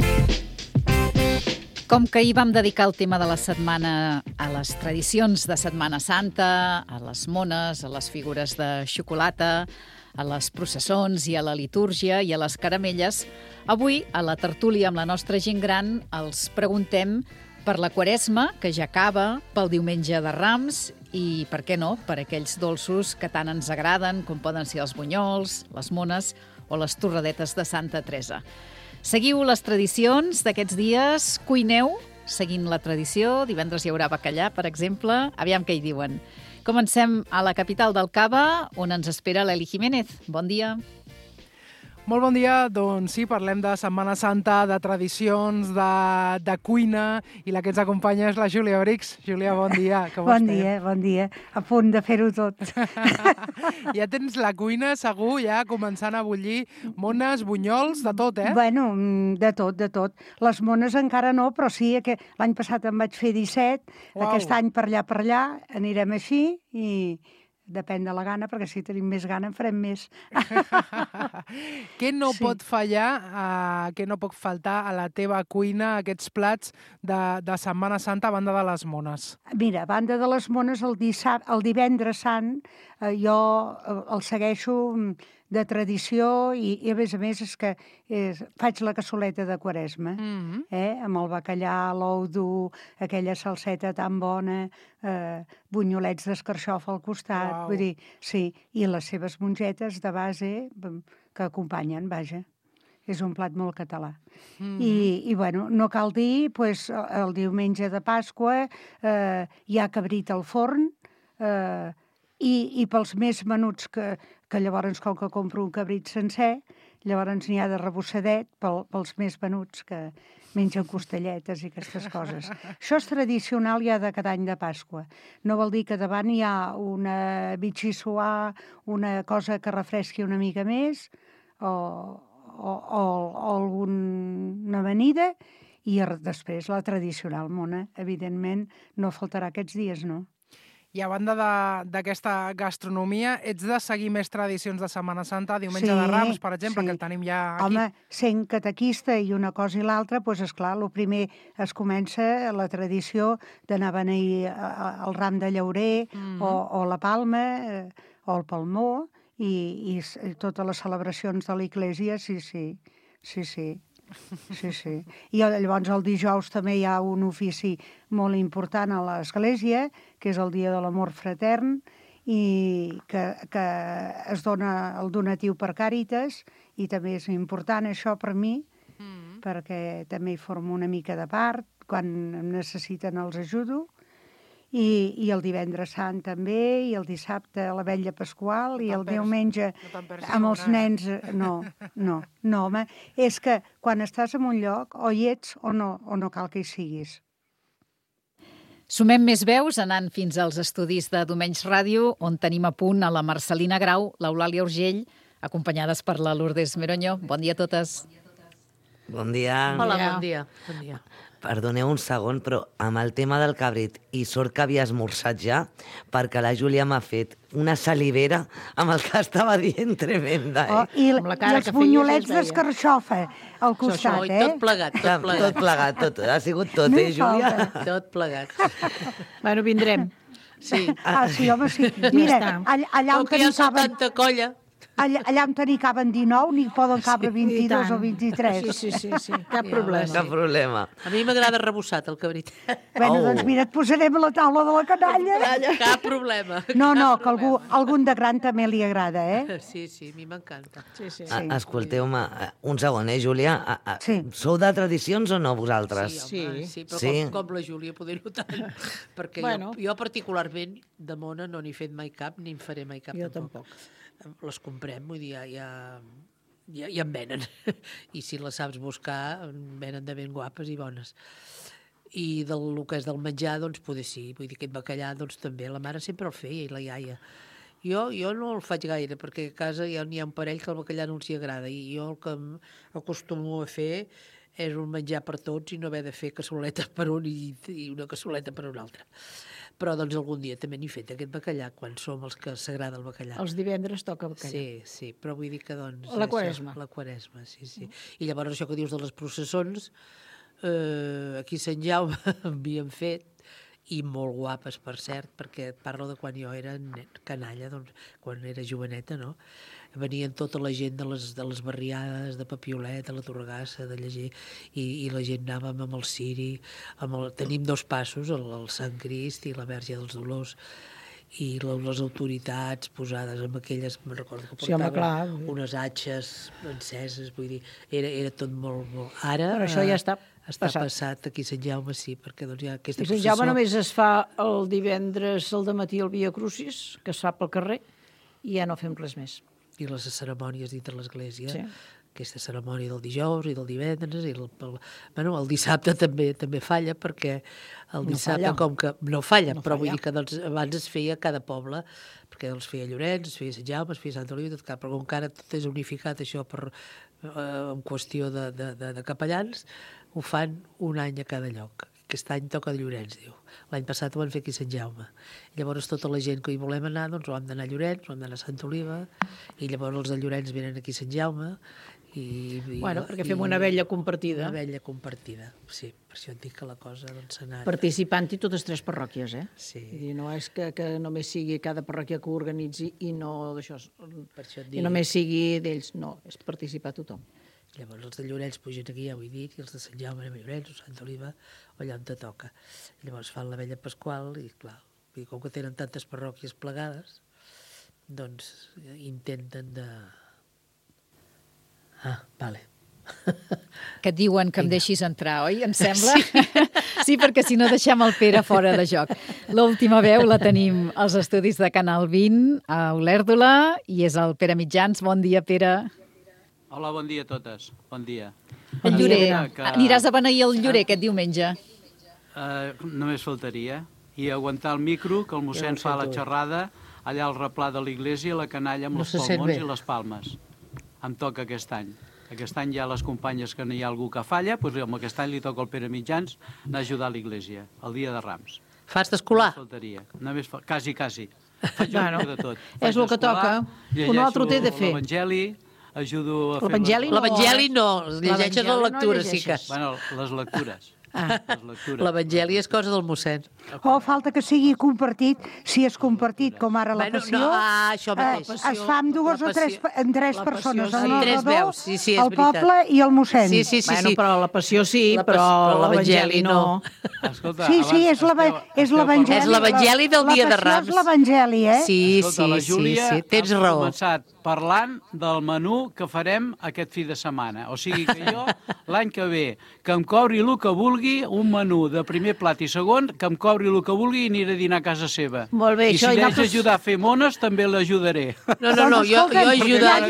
Com que ahir vam dedicar el tema de la setmana a les tradicions de Setmana Santa, a les mones, a les figures de xocolata, a les processons i a la litúrgia i a les caramelles, avui, a la tertúlia amb la nostra gent gran, els preguntem per la Quaresma, que ja acaba, pel diumenge de Rams i, per què no, per aquells dolços que tant ens agraden, com poden ser els bunyols, les mones o les torradetes de Santa Teresa. Seguiu les tradicions d'aquests dies, cuineu, seguint la tradició. Divendres hi haurà bacallà, per exemple. Aviam què hi diuen. Comencem a la capital del Cava, on ens espera l'Eli Jiménez. Bon dia. Molt bon dia. Doncs sí, parlem de Setmana Santa, de tradicions, de cuina, i la que ens acompanya és la Júlia Brix. Júlia, bon dia. Com estem? Bon dia. A punt de fer-ho tot. Ja tens la cuina, segur, ja començant a bullir mones, bunyols, de tot, eh? Bueno, de tot. Les mones encara no, però sí que l'any passat en vaig fer 17, aquest any per allà anirem així i depèn de la gana, perquè si tenim més gana en farem més. Què no pot fallar, què no pot faltar a la teva cuina, aquests plats de Setmana Santa a banda de les mones? Mira, a banda de les mones, el divendres sant, jo el segueixo de tradició i a més és que faig la cassoleta de Quaresma, amb el bacallà, l'ou dur, aquella salseta tan bona, bunyolets d'escarxofa al costat, vull dir, sí, i les seves mongetes de base que acompanyen, vaja. És un plat molt català. I bueno, no cal dir, el diumenge de Pasqua hi ha cabrit al forn, i pels més menuts que llavors, com que compro un cabrit sencer, llavors n'hi ha de rebossadet pels més venuts que mengen costelletes i aquestes coses. Això és tradicional ja de cada any de Pasqua. No vol dir que davant hi ha una bitxissuà, una cosa que refresqui una mica més, o alguna amanida, i després la tradicional mona, evidentment, no faltarà aquests dies, no? I a banda d'aquesta gastronomia, ets de seguir més tradicions de Setmana Santa, diumenge de Rams, per exemple, que el tenim ja aquí? Home, sent catequista i una cosa i l'altra, doncs esclar, el primer es comença la tradició d'anar a beneir el ram de llaurer o la palma o el palmó i totes les celebracions de l'Església, sí. I llavors el dijous també hi ha un ofici molt important a l'Església, que és el Dia de l'Amor Fratern, i que es dona el donatiu per Càritas, i també és important això per mi, perquè també hi formo una mica de part, quan em necessiten els ajudo, i el divendres sant també, i el dissabte la vetlla pasqual, i el diumenge amb els nens... No, home, és que quan estàs en un lloc o hi ets o no cal que hi siguis. Sumem més veus anant fins als estudis de Domenys Ràdio, on tenim a punt a la Marcelina Grau, l'Eulàlia Urgell, acompanyades per la Lourdes Meroño. Bon dia a totes. Bon dia. Hola, bon dia. Perdoneu un segon, però amb el tema del cabrit, i sort que havia esmorzat ja, perquè la Júlia m'ha fet una salivera amb el que estava dient tremenda. I els bunyolets d'escarxofa al costat, Tot plegat. Ha sigut tot, Júlia? Tot plegat. Bueno, vindrem. Sí. Sí, home, sí. Mira, allà on hi ha tanta colla. Allà on n'hi caben 19, n'hi poden cabre 22 o 23. Sí. Cap problema. A mi m'agrada rebossat, el cabrit. Bueno, doncs mira, et posarem a la taula de la canalla. Cap problema. No, que algun de gran també li agrada, Sí, a mi m'encanta. Escolteu-me, un segon, Júlia? Sou de tradicions o no, vosaltres? Sí, però com la Júlia, poder-ho tant. Perquè jo particularment de mona no n'he fet mai cap, ni en faré mai cap. Jo tampoc. Les comprem, vull dir, ja en venen. I si les saps buscar, venen de ben guapes i bones. I del que és del menjar, doncs, poder sí. Vull dir, aquest bacallà, doncs, també. La mare sempre el feia, i la iaia. Jo no el faig gaire, perquè a casa ja n'hi ha un parell que el bacallà no els hi agrada. I jo el que acostumo a fer és un menjar per tots i no haver de fer cassoleta per un i una cassoleta per un altre. Però doncs algun dia també n'he fet aquest bacallà, quan som els que s'agrada el bacallà. Els divendres toca bacallà. Sí, però vull dir que doncs... La Quaresma. La Quaresma, sí. I llavors això que dius de les processons, aquí a Sant Jaume havien fet, i molt guapes, per cert, perquè parlo de quan jo era canalla, doncs, quan era joveneta, no? Venien tota la gent de les barriades, de Papiolet, de la Torregassa, de Lleger, i la gent anàvem amb el ciri, tenim 2 passos, el Sant Crist i la Verge dels Dolors, i les autoritats posades amb aquelles, me'n recordo que portaven unes atxes enceses, vull dir, era tot molt... Ara... Però això ja està passat aquí a Sant Jaume, sí, perquè doncs hi ha aquesta processó. Sant Jaume només es fa el divendres al dematí el Via Crucis, que es fa pel carrer, i ja no fem res més. I les cerimònies dintre l'església, aquesta cerimònia del dijous i del divendres, i el dissabte també falla, perquè el dissabte com que no falla, però vull dir que abans es feia a cada poble, perquè es feia Llorenç, es feia Sant Jaume, es feia Santa Olívia, però com que ara tot és unificat això en qüestió de capellans, ho fan un any a cada lloc. Aquest any toca de Llorenç, diu. L'any passat ho van fer aquí a Sant Jaume. Llavors tota la gent que hi volem anar, doncs ho hem d'anar a Llorenç, ho hem d'anar a Santa Oliva, i llavors els de Llorenç venen aquí a Sant Jaume. Perquè fem una vella compartida. Una vella compartida, sí. Per això et dic que la cosa s'ha anat... Participant-hi totes 3 parròquies, eh? Sí. I no és que només sigui cada parròquia que ho organitzi i no d'això... Per això et dic... I només sigui d'ells, no, és participar tothom. Llavors els de Llorenç pugen aquí, ja ho he dit, i els de Sant Jaume anem a Llorenç o Santa Oliva, o allà on te toca. Llavors fan la vella Pasqual i, clar, com que tenen tantes parròquies plegades, doncs intenten de... Vale. Que et diuen que em deixis entrar, oi? Em sembla? Sí, perquè si no deixem el Pere fora de joc. L'última veu la tenim als estudis de Canal 20, a Olèrdola, i és el Pere Mitjans. Bon dia, Pere. Hola, bon dia a totes. Bon dia. El Llorer. Aniràs a beneir el Llorer aquest diumenge? Només faltaria. I aguantar el micro, que el mossèn fa la xerrada allà al replà de l'església, la canalla amb els palmons i les palmes. Em toca aquest any. Aquest any hi ha les companyes que no hi ha algú que falla, doncs amb aquest any li toca al Pere Mitjans anar a ajudar a l'església, el dia de Rams. Fas d'escolar? Quasi. Faig una mica de tot. És el que toca. Un altre ho té de fer. L'Evangeli, ajudo a fer... L'Evangeli no, llegeixes la lectura, sí que... Bueno, les lectures. L'Evangeli és cosa del mossèn. Falta que sigui compartit, si és compartit, com ara la passió, això mateix. es fa amb 2 o 3 persones, el narrador, el veritat. poble i el mossèn. Sí. Però la passió sí, però l'Evangeli no. Sí, és l'Evangeli. És l'Evangeli del dia de Rams. La passió és l'Evangeli, eh? Sí, tens raó. Ha començat parlant del menú que farem aquest fi de setmana. O sigui que jo, l'any que ve, que em cobri el que vulgui, un menú de primer plat i segon, que em cobri el que vulgui i aniré a dinar a casa seva. Molt bé, I si l'haig d'ajudar a fer mones, també l'ajudaré. No, jo ajudaré.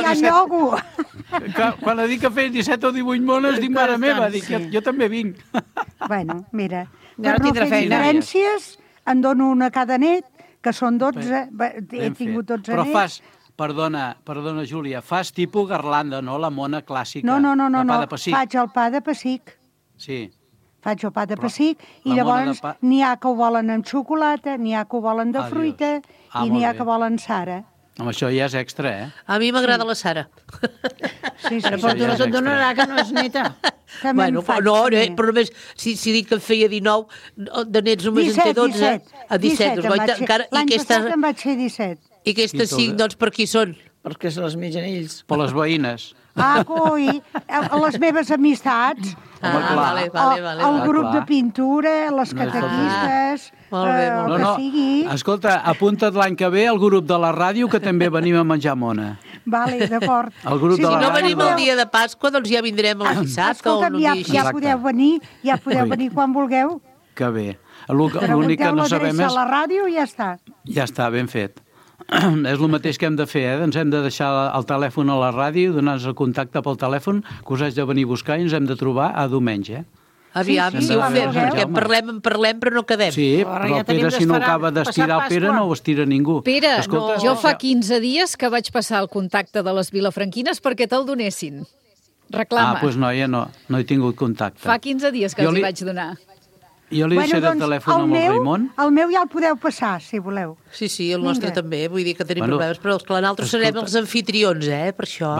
Quan ha dit que feia 17 o 18 mones, dic, mare meva, dic, jo també vinc. Bueno, mira, per no fer diferències, en dono una cada net, que són 12, he tingut 12 nets. Però fas... Perdona, Júlia, fas tipus garlanda, no? La mona clàssica. No, de pa de pessic. faig el pa de pessic. Sí. Faig el pa de pessic i llavors n'hi ha que ho volen amb xocolata, n'hi ha que ho volen de fruita i n'hi ha que volen Sara. Home, això ja és extra, eh? A mi m'agrada la Sara. Sí, però tu no te'n donarà que no és neta. Bueno, però només, si dic que en feia 19, de nets només en té 12. 17. L'any passat en vaig fer 17. I aquestes 5, doncs, per qui són? Perquè se les mengen ells. Per les veïnes. Coi, les meves amistats, el grup de pintura, les catequistes, el que sigui. Escolta, apunta't l'any que ve al grup de la ràdio, que també venim a menjar mona. Vale, d'acord. Si no venim el dia de Pasqua, doncs ja vindrem el dissabte o un dia així. Ja podeu venir quan vulgueu. Que bé. L'únic que no sabem és... a la ràdio i ja està. Ja està, ben fet. És el mateix que hem de fer, Ens hem de deixar el telèfon a la ràdio, donar-nos el contacte pel telèfon, que us haig de venir a buscar i ens hem de trobar a diumenge. Aviam, si ho fem, perquè parlem, però no quedem. Sí, però el Pere, si no acaba d'estirar el Pere, no ho estira ningú. Pere, jo fa 15 dies que vaig passar el contacte de les vilafranquines perquè te'l donessin. Reclama. Doncs noia, no he tingut contacte. Fa 15 dies que els hi vaig donar. Jo li deixaré el telèfon amb el Raimon. El meu ja el podeu passar, si voleu. Sí, el nostre també, vull dir que tenim Bueno, problemes, però clar, nosaltres serem els anfitrions, per això.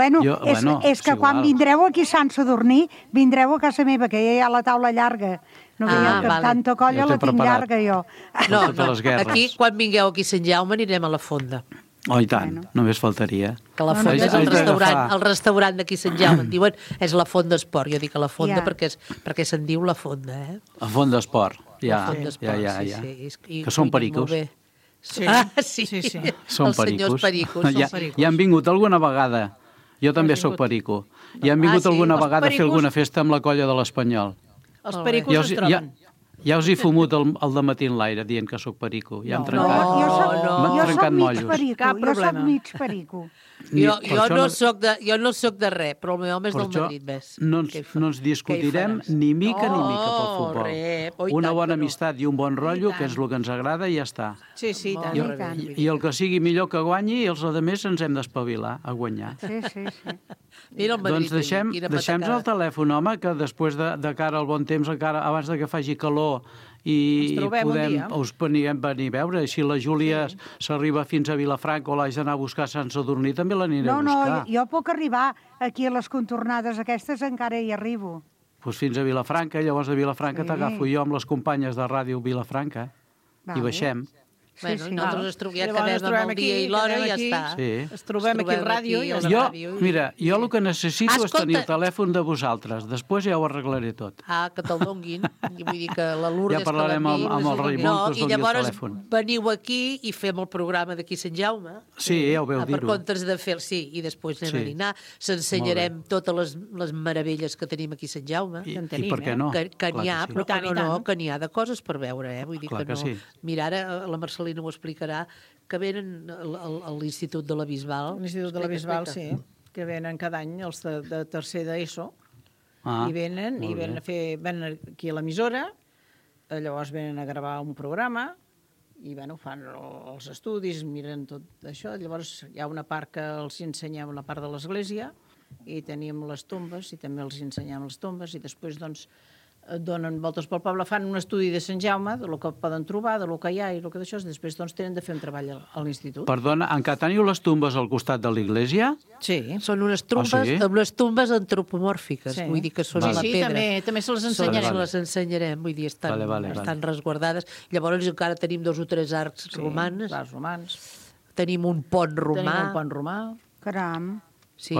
És que quan vindreu aquí a Sant Sadurní, vindreu a casa meva, que ja hi ha la taula llarga. No veieu que tanta colla la tinc llarga, jo. No, aquí, quan vingueu aquí a Sant Jaume, anirem a la Fonda. Oh, i tant, només faltaria. Que la Fonda és el restaurant d'aquí a Sant Jaume. Diuen, és la Fonda Esport. Jo dic a la Fonda perquè se'n diu la Fonda, La Fonda Esport, ja. Que són pericos. Sí. Són Els senyors pericos. Ja han vingut alguna vegada. Jo també sóc perico. Ja han vingut alguna vegada a fer alguna festa amb la colla de l'Espanyol. Els pericos es troben. Ja us he fumut el dematí en l'aire dient que sóc perico. Ja hem trencat. Jo soc mig perico. Jo soc mig perico. Jo no soc de res, però el meu home és del Madrid, ves. No ens discutirem ni mica pel futbol. Una bona amistat i un bon rotllo, que és el que ens agrada, i ja està. Sí, i tant. I el que sigui millor que guanyi, i els altres ens hem d'espavilar a guanyar. Sí. Mira el Madrid. Doncs deixem el telèfon, home, que després de cara al bon temps, encara abans que faci calor, i us podem venir a veure. Si la Júlia s'arriba fins a Vilafranca o l'haig d'anar a buscar a Sant Sadurní, també l'aniré a buscar. No, jo puc arribar aquí a les contornades aquestes, encara hi arribo. Doncs fins a Vilafranca, llavors a Vilafranca t'agafo jo amb les companyes de Ràdio Vilafranca i baixem. Nosaltres ja acabem amb el dia i l'hora i ja està. Es trobem aquí al ràdio. Mira, jo el que necessito és tenir el telèfon de vosaltres. Després ja ho arreglaré tot. Que te'l donguin. Vull dir que la Lourdes... Ja parlarem amb el Raimon que us doni el telèfon. I llavors veniu aquí i fem el programa d'aquí a Sant Jaume. Sí, ja ho veu dir-ho. Per comptes de fer... Sí, i després anem a dinar. S'ensenyarem totes les meravelles que tenim aquí a Sant Jaume. I per què no? Que n'hi ha, però que n'hi ha de coses per veure, Vull dir que no... Mira, ara la Marcelina ho explicarà, que venen a l'Institut de la Bisbal. L'Institut de la Bisbal, sí, que venen cada any els de tercer d'ESO, i venen aquí a l'emissora, llavors venen a gravar un programa, i fan els estudis, miren tot això, llavors hi ha una part que els ensenyem la part de l'església, i tenim les tombes, i també els ensenyem les tombes, i després, doncs, donen voltes pel poble, fan un estudi de Sant Jaume, del que poden trobar, del que hi ha i el que d'això, i després doncs tenen de fer un treball a l'institut. Perdona, encara teniu les tombes al costat de l'església? Sí. Són unes tombes amb les tombes antropomòrfiques, vull dir que són a la pedra. Sí, també se les ensenyarem. Se les ensenyarem, vull dir, estan resguardades. Llavors encara tenim 2 o 3 arcs romans. Tenim un pont romà. Caram. Sí,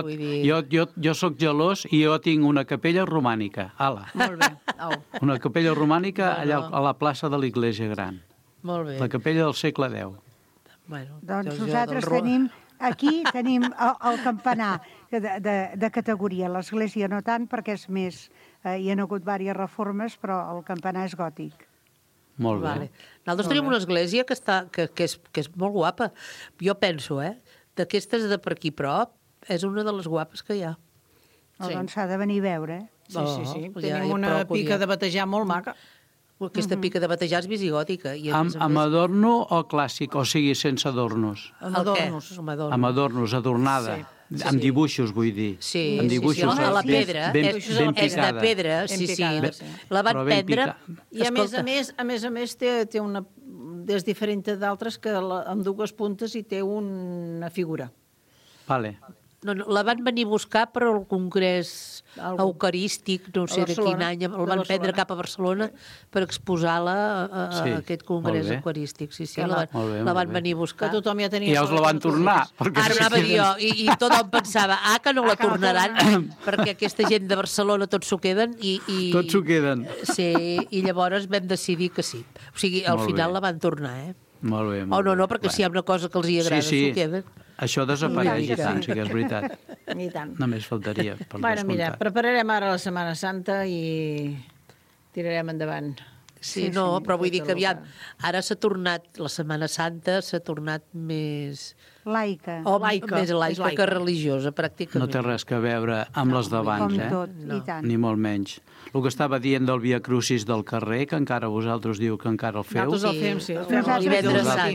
jo soc gelós i jo tinc una capella romànica. Molt bé. Una capella romànica allà a la plaça de l'Església Gran. Molt bé. La capella del segle X. Doncs nosaltres tenim el campanar de categoria. L'església no tant, perquè és més... Hi ha hagut diverses reformes, però el campanar és gòtic. Molt bé. Nosaltres tenim una església que és molt guapa. Jo penso, d'aquestes de per aquí prop, és una de les guapes que hi ha. Doncs s'ha de venir a veure. Sí. Tenim una pica de batejar molt maca. Aquesta pica de batejar és visigòtica. Amb adorno o clàssic? O sigui, sense adornos? Amb adornos. Amb adornos, adornada. Amb dibuixos, vull dir. Sí, a la pedra. És de pedra, sí. La van prendre... I a més té una... És diferent d'altres que amb 2 puntes i té una figura. Vale. No, la van venir a buscar per al Congrés Eucarístic, no sé de quin any, el van prendre cap a Barcelona per exposar-la a aquest Congrés Eucarístic. Sí, la van venir a buscar. Que tothom ja tenia... I ja us la van tornar. Ara anava a dir jo, i tothom pensava, que no la tornaran, perquè aquesta gent de Barcelona tots s'ho queden. Tots s'ho queden. Sí, i llavors vam decidir que sí. O sigui, al final la van tornar, Molt bé. No, perquè si hi ha una cosa que els hi agrada, s'ho queden. Això desapareix i tant, sí que és veritat. I tant. Només faltaria, per descomptat. Mira, prepararem ara la Setmana Santa i tirarem endavant. Sí, però vull dir que aviam, ara s'ha tornat, la Setmana Santa s'ha tornat més... Laica. Més laica que religiosa, pràcticament. No té res a veure amb les d'abans, Com tot, i tant. Ni molt menys. El que estava dient del Via Crucis del carrer, que encara vosaltres diu que encara el feu. Nosaltres el fem, sí. El divendres sant.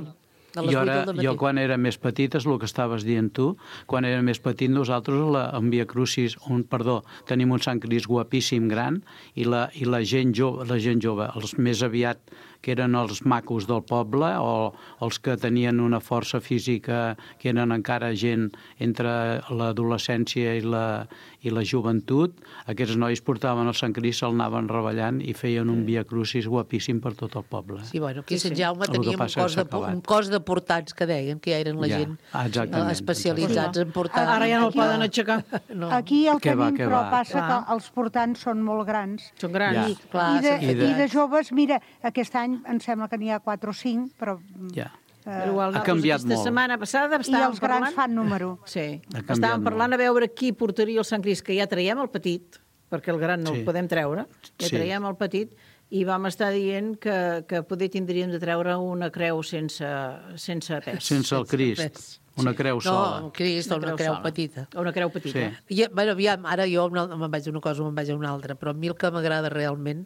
A les 8 del matí. Jo quan era més petit, és el que estaves dient tu, quan era més petit nosaltres en Via Crucis, tenim un Sant Crist guapíssim gran i la gent jove, els més aviat que eren els macos del poble o els que tenien una força física, que eren encara gent entre l'adolescència i la joventut, aquests nois portaven el Sant Crist, se'l anaven reballant i feien un Via Crucis guapíssim per tot el poble. Sí, bueno, aquí a Sant Jaume teníem un cos de portants, que deien, que ja eren la gent especialitzats en portar. Ara ja no el poden aixecar. Aquí el tenim, però passa que els portants són molt grans. Són grans. I de joves, mira, aquest any em sembla que n'hi ha 4 o 5, però... Ha canviat molt. Aquesta setmana passada I els grans fan número. Sí. Estàvem parlant a veure qui portaria el Sant Crist, que ja traiem el petit, perquè el gran no el podem treure, ja traiem el petit, i vam estar dient que poder tindríem de treure una creu sense pes. Sense el Crist. Una creu sola. No, un Crist o una creu petita. Una creu petita. Sí. Bueno, aviam, ara jo me'n vaig a una cosa o me'n vaig a una altra, però a mi el que m'agrada realment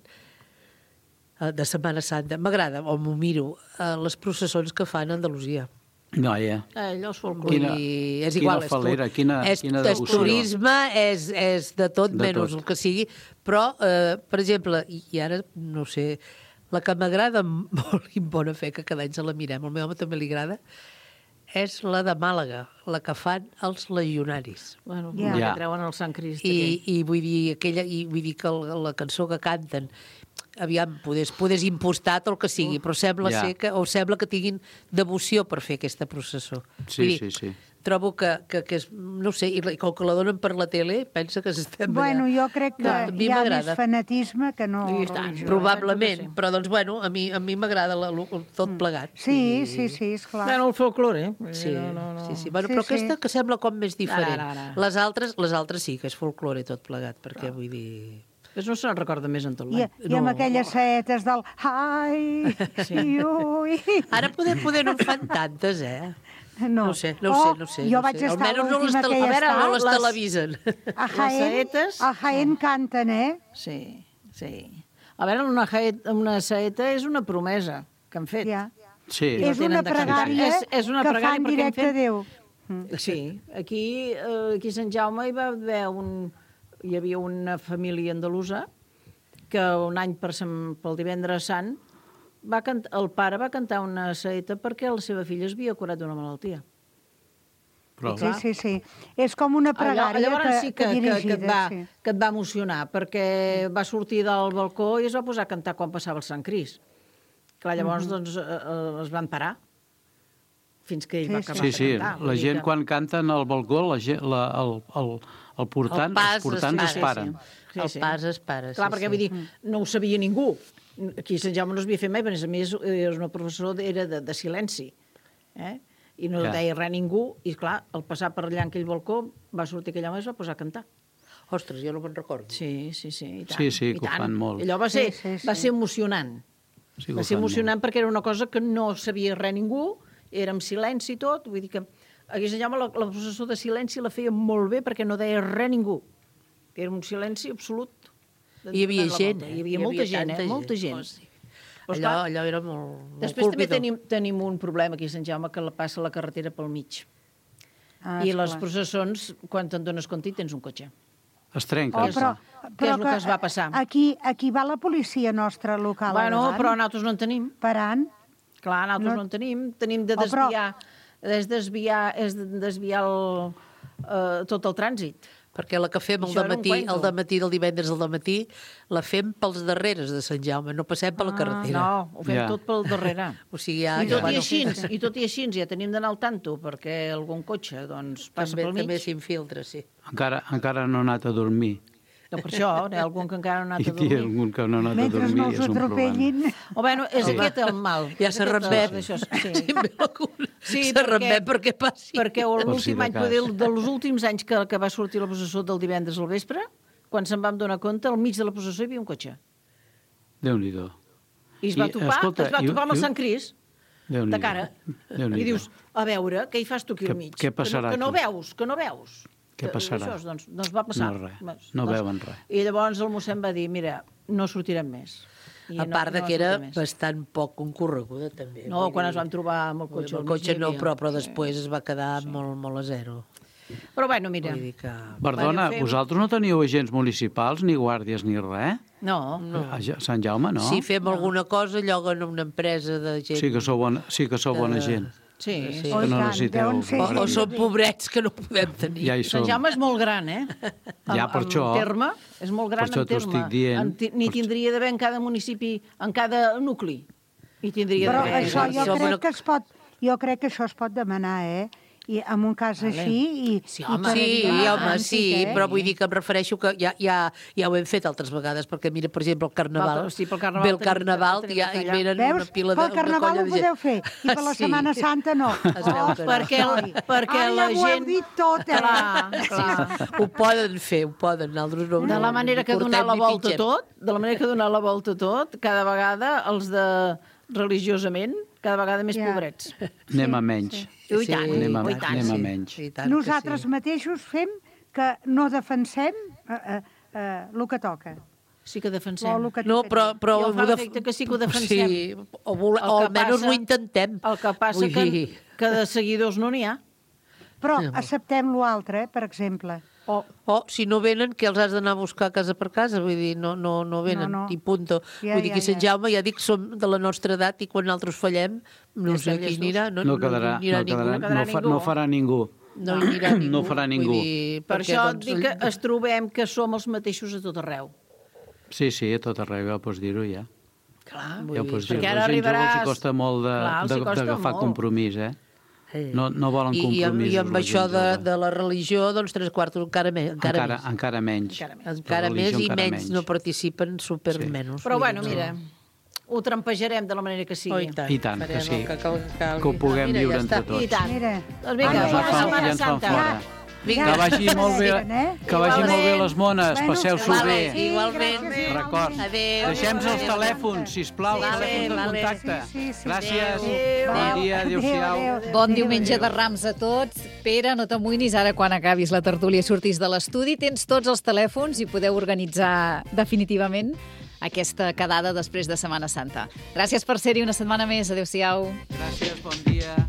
de Setmana Santa, m'agrada, o m'ho miro, les processons que fan a Andalusia. No, ja. Allò és folclore. És igual, quina falera, quina devoció. És turisme, és de tot menys el que sigui, però, per exemple, i ara, no sé, la que m'agrada molt i bona fe, que cada any se la mirem, al meu home també li agrada, és la de Màlaga, la que fan els legionaris. Bueno, que treuen el Sant Crist. I vull dir que la cançó que canten, aviam, podés impostar tot el que sigui, però sembla que tinguin devoció per fer aquesta processó. Sí. Trobo que és, no sé, i com que la donen per la tele, pensa que s'estem... Bueno, jo crec que hi ha més fanatisme que no... Probablement, però doncs, bueno, a mi m'agrada tot plegat. Sí, esclar. Bueno, el folklore, Sí. Bueno, però aquesta que sembla com més diferent. Les altres sí que és folklore tot plegat, perquè vull dir... No se'n recorda més en tot l'any. I amb aquelles saetes del... Ai, ui... Ara poder no en fan tantes, No ho sé. Jo vaig estar l'última que hi estava. No les televisen. A Jaén canten, Sí. A veure, una saeta és una promesa que han fet. Sí. És una pregària que fan directe a Déu. Sí. Aquí a Sant Jaume hi havia una família andalusa que un any pel divendres sant el pare va cantar una saeta perquè la seva filla es havia curat d'una malaltia. Sí. És com una pregària dirigida. Que et va emocionar, perquè va sortir del balcó i es va posar a cantar quan passava el Sant Crist. Clar, llavors doncs, es van parar fins que ell va acabar de cantar. La gent quan canten al balcó, el portant es paren. El pas es para. Clar, perquè vull dir, no ho sabia ningú. Aquí a Sant Jaume no es havia fet mai, però a més era una professora de silenci. I no deia res a ningú, i clar, al passar per allà en aquell balcó va sortir aquell home i es va posar a cantar. Ostres, jo no me'n recordo. Sí, i tant. Sí, que ho fan molt. Allò va ser emocionant. Va ser emocionant perquè era una cosa que no sabia res ningú, era en silenci i tot, vull dir que aquí a Sant Jaume la processó de silenci la feia molt bé perquè no deia res a ningú. Era un silenci absolut. Hi havia gent, Hi havia molta gent. Allò era molt Després també tenim un problema aquí a Sant Jaume, que passa la carretera pel mig. I les processons, quan te'n dones compte, tens un cotxe. Es trenca. Què és el que es va passar? Aquí va la policia nostra local. Bueno, però nosaltres no en tenim. Parant. Clar, nosaltres no en tenim. Tenim de desviar tot el trànsit. Perquè la que fem el dematí del divendres al dematí, la fem pels darreres de Sant Jaume, no passem per la carretera. No, ho fem tot pel darrere. O sigui, I tot i així ja tenim d'anar al tanto, perquè algun cotxe passa pel mig. També s'infiltra, sí. Encara no ha anat a dormir. No, per això, hi ha algun que encara no ha anat a dormir. I algun que no ha anat a dormir és un problema. Bueno, és aquest el mal. Ja s'ha remet. S'ha remet perquè passi. Perquè l'últim any, dels últims anys que va sortir la processó del divendres al vespre, quan se'n vam donar compte, al mig de la processó hi havia un cotxe. Déu-n'hi-do. I es va topar amb el Sant Crist, de cara. I dius, a veure, què hi fas tu aquí al mig? Què passarà aquí? Que no veus. Què passarà? Això, doncs va passar. No veuen res. I llavors el mossèn va dir, mira, no sortirem més. A part de que era bastant poc concorreguda, també. No, quan ens vam trobar amb el cotxe. El cotxe no, però després es va quedar molt a zero. Però bueno, mira. Perdona, vosaltres no teniu agents municipals, ni guàrdies, ni res? No. A Sant Jaume, no? Si fem alguna cosa, lloguen una empresa de gent... Sí que sou bona gent. Sí. Que no necessiteu... O són pobrets que no podem tenir. Ja hi som. Sant Jaume és molt gran, eh? Ja, per això. En terme, és molt gran en terme. Per això t'ho estic dient. N'hi tindria d'haver en cada municipi, en cada nucli. Però això jo crec que això es pot demanar, i en un cas així... Sí, però vull dir que em refereixo que ja ho hem fet altres vegades, perquè mira, per exemple, el Carnaval, ve el Carnaval i venen una pila de... Pel Carnaval ho podeu fer, i per la Setmana Santa no. Perquè la gent... Ho heu dit tot, Ho poden fer, ho poden. De la manera que donar la volta tot, cada vegada els de religiosament, cada vegada més pobrets. Anem a menys. I tant. Anem a menys. Nosaltres mateixos fem que no defensem el que toca. Sí que defensem. No, però... I el fa l'efecte que sí que ho defensem. Sí, o almenys ho intentem. El que passa que de seguidors no n'hi ha. Però acceptem l'altre, per exemple. O si no venen, que els has d'anar a buscar casa per casa, vull dir, no venen, i punto. Vull dir que Sant Jaume, ja dic, som de la nostra edat i quan nosaltres fallem, no sé qui anirà. No quedarà, no farà ningú. No hi anirà ningú. No farà ningú. Per això dic que es trobem que som els mateixos a tot arreu. Sí, a tot arreu, ja pots dir-ho, ja. Clar, ja pots dir-ho. La gent jove els costa molt d'agafar compromís, No volen compromisos. I amb això de la religió, doncs 3/4 encara menys. Encara menys. Encara més i menys no participen menys. Però bueno, mira, ho trampejarem de la manera que sigui. I tant, que sí. Que ho puguem viure entre tots. I tant. Doncs vinga, bona Setmana Santa. Que vagi molt bé les mones, passeu-s'ho bé. Igualment. Record. Deixem-nos els telèfons, sisplau, telèfons de contacte. Gràcies. Bon dia, adéu-siau. Bon diumenge de Rams a tots. Pere, no t'amoïnis, ara quan acabis la tertúlia i surtis de l'estudi, tens tots els telèfons i podeu organitzar definitivament aquesta quedada després de Setmana Santa. Gràcies per ser-hi una setmana més. Adéu-siau. Gràcies, bon dia.